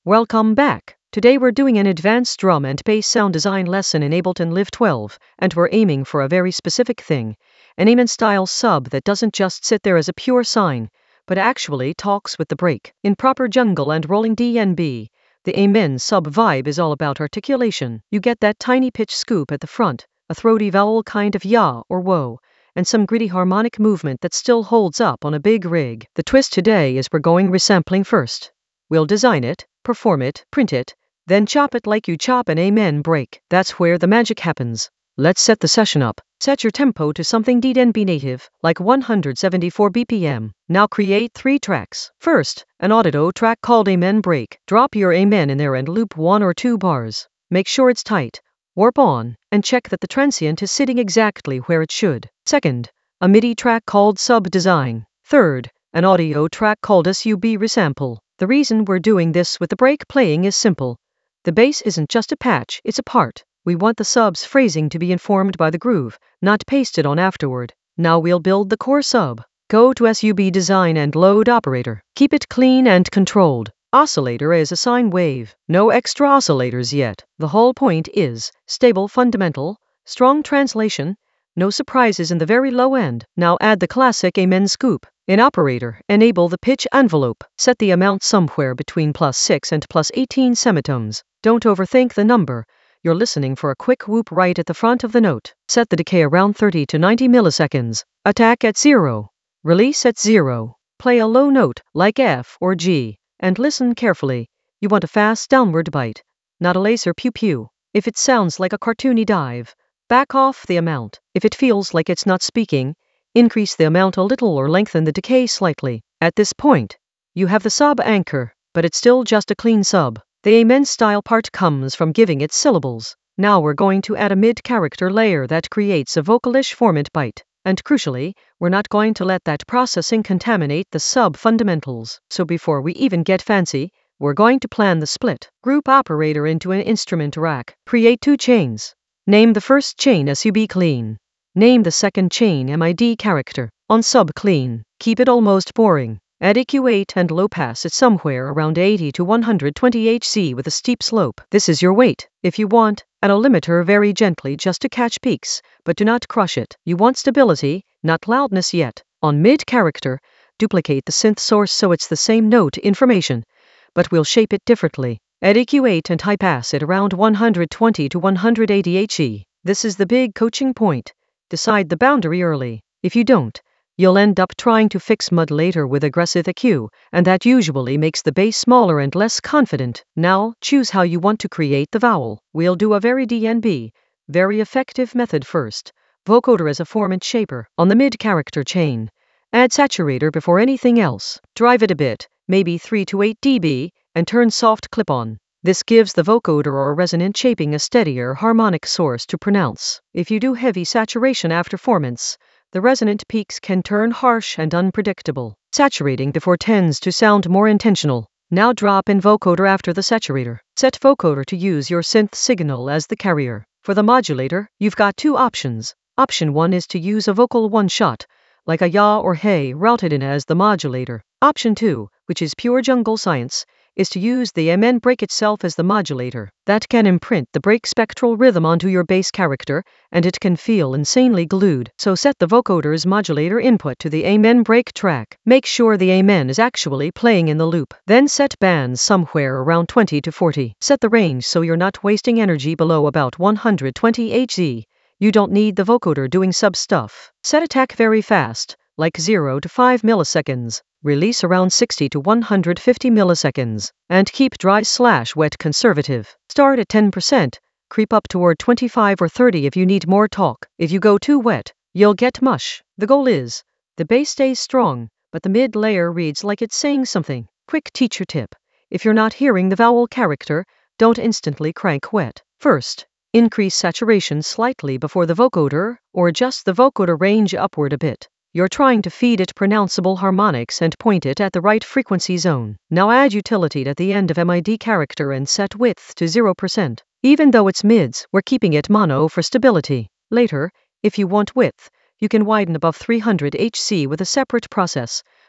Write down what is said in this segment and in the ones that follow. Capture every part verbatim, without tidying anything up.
Welcome back. Today we're doing an advanced drum and bass sound design lesson in Ableton Live twelve, and we're aiming for a very specific thing, an Amen style sub that doesn't just sit there as a pure sine, but actually talks with the break. In proper jungle and rolling D N B, the Amen sub vibe is all about articulation. You get that tiny pitch scoop at the front, a throaty vowel kind of ya or whoa, and some gritty harmonic movement that still holds up on a big rig. The twist today is we're going resampling first. We'll design it, perform it, print it, then chop it like you chop an Amen break. That's where the magic happens. Let's set the session up. Set your tempo to something D N B native, like one hundred seventy-four B P M. Now create three tracks. First, an audio track called Amen Break. Drop your Amen in there and loop one or two bars. Make sure it's tight. Warp on, and check that the transient is sitting exactly where it should. Second, a MIDI track called Sub Design. Third, an audio track called Sub Resample. The reason we're doing this with the break playing is simple. The bass isn't just a patch, it's a part. We want the sub's phrasing to be informed by the groove, not pasted on afterward. Now we'll build the core sub. Go to Sub Design and load operator. Keep it clean and controlled. Oscillator is a sine wave. No extra oscillators yet. The whole point is stable fundamental, strong translation, no surprises in the very low end. Now add the classic Amen scoop. In operator, enable the pitch envelope. Set the amount somewhere between plus six and plus eighteen semitones. Don't overthink the number. You're listening for a quick whoop right at the front of the note. Set the decay around thirty to ninety milliseconds. Attack at zero. Release at zero. Play a low note, like F or G, and listen carefully. You want a fast downward bite, not a laser pew-pew. If it sounds like a cartoony dive, back off the amount. If it feels like it's not speaking, increase the amount a little or lengthen the decay slightly. At this point, you have the sub anchor, but it's still just a clean sub. The Amen style part comes from giving it syllables. Now we're going to add a mid-character layer that creates a vocalish formant bite. And crucially, we're not going to let that processing contaminate the sub fundamentals. So before we even get fancy, we're going to plan the split. Group operator into an instrument rack. Create two chains. Name the first chain Sub clean. Name the second chain MID character. On sub clean, keep it almost boring. Add E Q eight and low pass it somewhere around eighty to one hundred twenty hertz with a steep slope. This is your weight. If you want, add a limiter very gently just to catch peaks, but do not crush it. You want stability, not loudness yet. On mid character, duplicate the synth source so it's the same note information, but we'll shape it differently. Add E Q eight and high pass it around one hundred twenty to one hundred eighty hertz. This is the big coaching point. Decide the boundary early. If you don't, you'll end up trying to fix mud later with aggressive E Q, and that usually makes the bass smaller and less confident. Now, choose how you want to create the vowel. We'll do a very D N B, very effective method first. Vocoder as a formant shaper. On the mid-character chain, add saturator before anything else. Drive it a bit, maybe three to eight decibels, and turn soft clip on. This gives the vocoder or resonant shaping a steadier harmonic source to pronounce. If you do heavy saturation after formants, the resonant peaks can turn harsh and unpredictable. Saturating before tends to sound more intentional. Now drop in vocoder after the saturator. Set vocoder to use your synth signal as the carrier. For the modulator, you've got two options. Option one is to use a vocal one-shot, like a ya or hey routed in as the modulator. Option two, which is pure jungle science, is to use the Amen break itself as the modulator. That can imprint the break spectral rhythm onto your bass character, and it can feel insanely glued. So set the vocoder's modulator input to the Amen break track. Make sure the Amen is actually playing in the loop. Then set bands somewhere around twenty to forty. Set the range so you're not wasting energy below about one hundred twenty hertz. You don't need the vocoder doing sub stuff. Set attack very fast, like zero to five milliseconds. Release around sixty to one hundred fifty milliseconds, and keep dry slash wet conservative. Start at ten percent, creep up toward twenty-five or thirty if you need more talk. If you go too wet, you'll get mush. The goal is, the bass stays strong, but the mid layer reads like it's saying something. Quick teacher tip. If you're not hearing the vowel character, don't instantly crank wet. First, increase saturation slightly before the vocoder, or adjust the vocoder range upward a bit. You're trying to feed it pronounceable harmonics and point it at the right frequency zone. Now add utility at the end of MID character and set width to zero percent. Even though it's mids, we're keeping it mono for stability. Later, if you want width, you can widen above three hundred hertz with a separate process,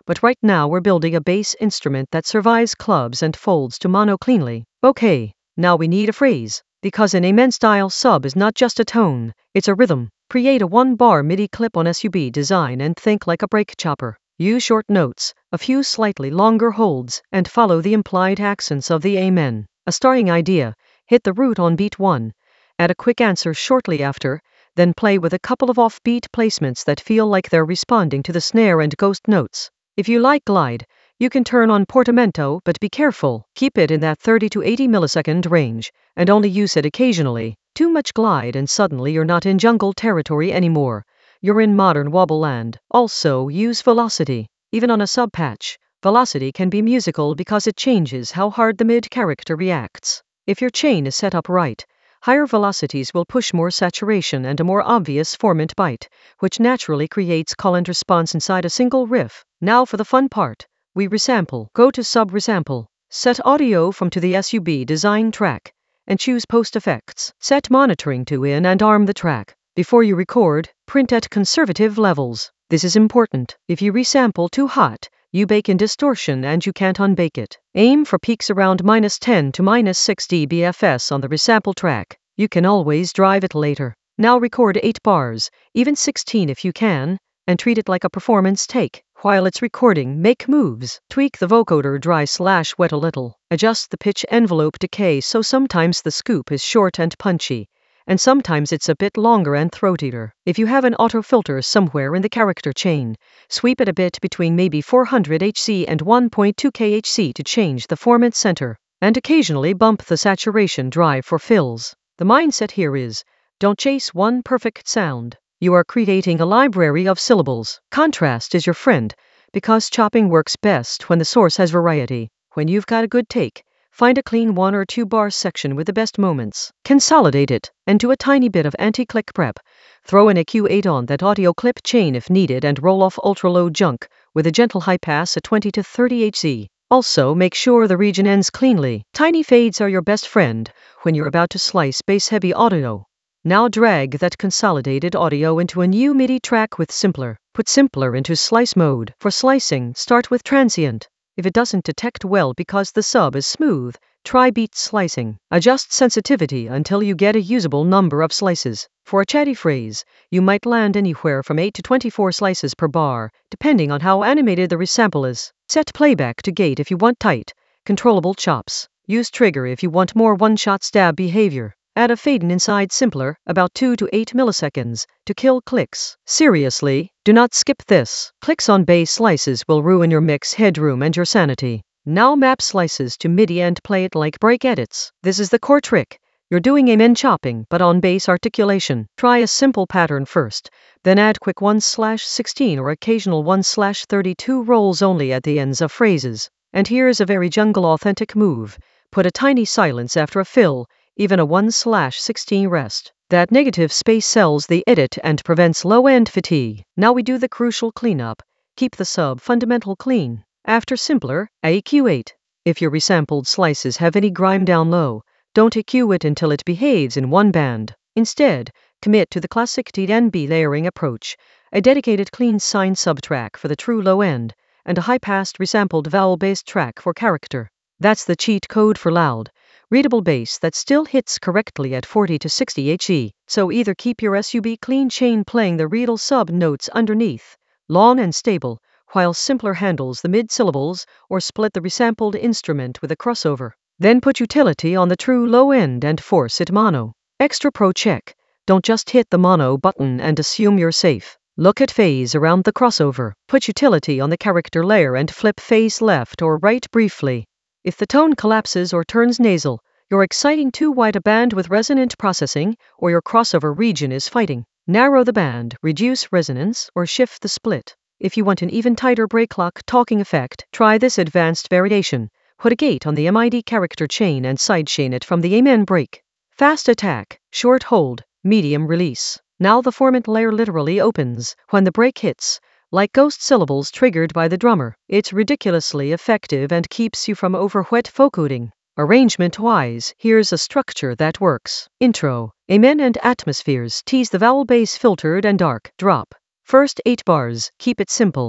but right now we're building a bass instrument that survives clubs and folds to mono cleanly. Okay, now we need a phrase, because an Amen style sub is not just a tone, it's a rhythm. Create a one-bar MIDI clip on S U B design and think like a break chopper. Use short notes, a few slightly longer holds, and follow the implied accents of the Amen. A starting idea, hit the root on beat one, add a quick answer shortly after, then play with a couple of offbeat placements that feel like they're responding to the snare and ghost notes. If you like glide, you can turn on portamento, but be careful, keep it in that thirty to eighty millisecond range, and only use it occasionally. Too much glide and suddenly you're not in jungle territory anymore. You're in modern wobble land. Also, use velocity. Even on a sub patch, velocity can be musical because it changes how hard the mid character reacts. If your chain is set up right, higher velocities will push more saturation and a more obvious formant bite, which naturally creates call and response inside a single riff. Now for the fun part. We resample. Go to sub resample. Set audio from to the S U B design track, and choose post effects. Set monitoring to in and arm the track. Before you record, print at conservative levels. This is important. If you resample too hot, you bake in distortion and you can't unbake it. Aim for peaks around minus ten to minus six decibels on the resample track. You can always drive it later. Now record eight bars, even sixteen if you can, and treat it like a performance take. While it's recording, make moves. Tweak the vocoder dry slash wet a little. Adjust the pitch envelope decay so sometimes the scoop is short and punchy, and sometimes it's a bit longer and throatier. If you have an auto filter somewhere in the character chain, sweep it a bit between maybe four hundred hertz and one point two kilohertz to change the formant center, and occasionally bump the saturation drive for fills. The mindset here is, don't chase one perfect sound. You are creating a library of syllables. Contrast is your friend, because chopping works best when the source has variety. When you've got a good take, find a clean one or two bar section with the best moments. Consolidate it, and do a tiny bit of anti-click prep. Throw in a Q eight on that audio clip chain if needed and roll off ultra-low junk with a gentle high pass at twenty to thirty hertz. Also, make sure the region ends cleanly. Tiny fades are your best friend when you're about to slice bass-heavy audio. Now drag that consolidated audio into a new MIDI track with Simpler. Put Simpler into slice mode. For slicing, start with transient. If it doesn't detect well because the sub is smooth, try beat slicing. Adjust sensitivity until you get a usable number of slices. For a chatty phrase, you might land anywhere from eight to twenty-four slices per bar, depending on how animated the resample is. Set playback to gate if you want tight, controllable chops. Use trigger if you want more one-shot stab behavior. Add a fade in inside Simpler, about two to eight milliseconds, to kill clicks. Seriously, do not skip this. Clicks on bass slices will ruin your mix headroom and your sanity. Now map slices to MIDI and play it like break edits. This is the core trick. You're doing amen chopping, but on bass articulation. Try a simple pattern first, then add quick one slash sixteen or occasional one slash thirty-two rolls only at the ends of phrases. And here's a very jungle authentic move. Put a tiny silence after a fill, even a one slash sixteen rest. That negative space sells the edit and prevents low-end fatigue. Now we do the crucial cleanup. Keep the sub fundamental clean. After Simpler, a Q eight. If your resampled slices have any grime down low, don't E Q it until it behaves in one band. Instead, commit to the classic T N B layering approach, a dedicated clean sine subtrack for the true low end, and a high-passed resampled vowel-based track for character. That's the cheat code for loud, readable bass that still hits correctly at forty to sixty hertz. So either keep your S U B clean chain playing the readal sub notes underneath, long and stable, while Simpler handles the mid-syllables, or split the resampled instrument with a crossover. Then put utility on the true low end and force it mono. Extra pro check. Don't just hit the mono button and assume you're safe. Look at phase around the crossover. Put utility on the character layer and flip phase left or right briefly. If the tone collapses or turns nasal, you're exciting too wide a band with resonant processing, or your crossover region is fighting. Narrow the band, reduce resonance, or shift the split. If you want an even tighter break lock talking effect, try this advanced variation. Put a gate on the MIDI character chain and sidechain it from the amen break. Fast attack, short hold, medium release. Now the formant layer literally opens when the break hits, like ghost syllables triggered by the drummer. It's ridiculously effective and keeps you from overwet vocoding. Arrangement-wise, here's a structure that works. Intro, amen and atmospheres. Tease the vowel bass filtered and dark. Drop. First eight bars, keep it simple.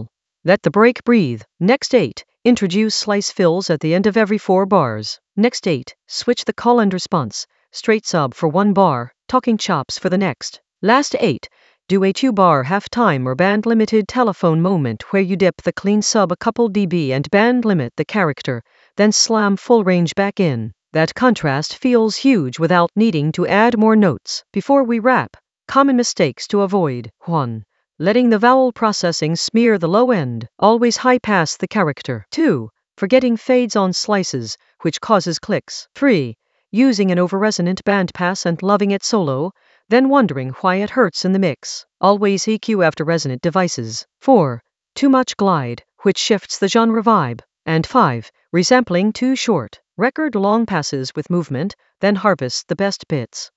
Let the break breathe. Next eight. Introduce slice fills at the end of every four bars. Next eight. Switch the call and response. Straight sub for one bar, talking chops for the next. Last eight. Do a two-bar half-time or band-limited telephone moment where you dip the clean sub a couple dB and band-limit the character, then slam full range back in. That contrast feels huge without needing to add more notes. Before we wrap, common mistakes to avoid. one. Letting the vowel processing smear the low end, always high-pass the character. two. Forgetting fades on slices, which causes clicks. three. Using an over-resonant bandpass and loving it solo, then wondering why it hurts in the mix. Always E Q after resonant devices. four. Too much glide, which shifts the genre vibe. And five. Resampling too short. Record long passes with movement, then harvest the best bits.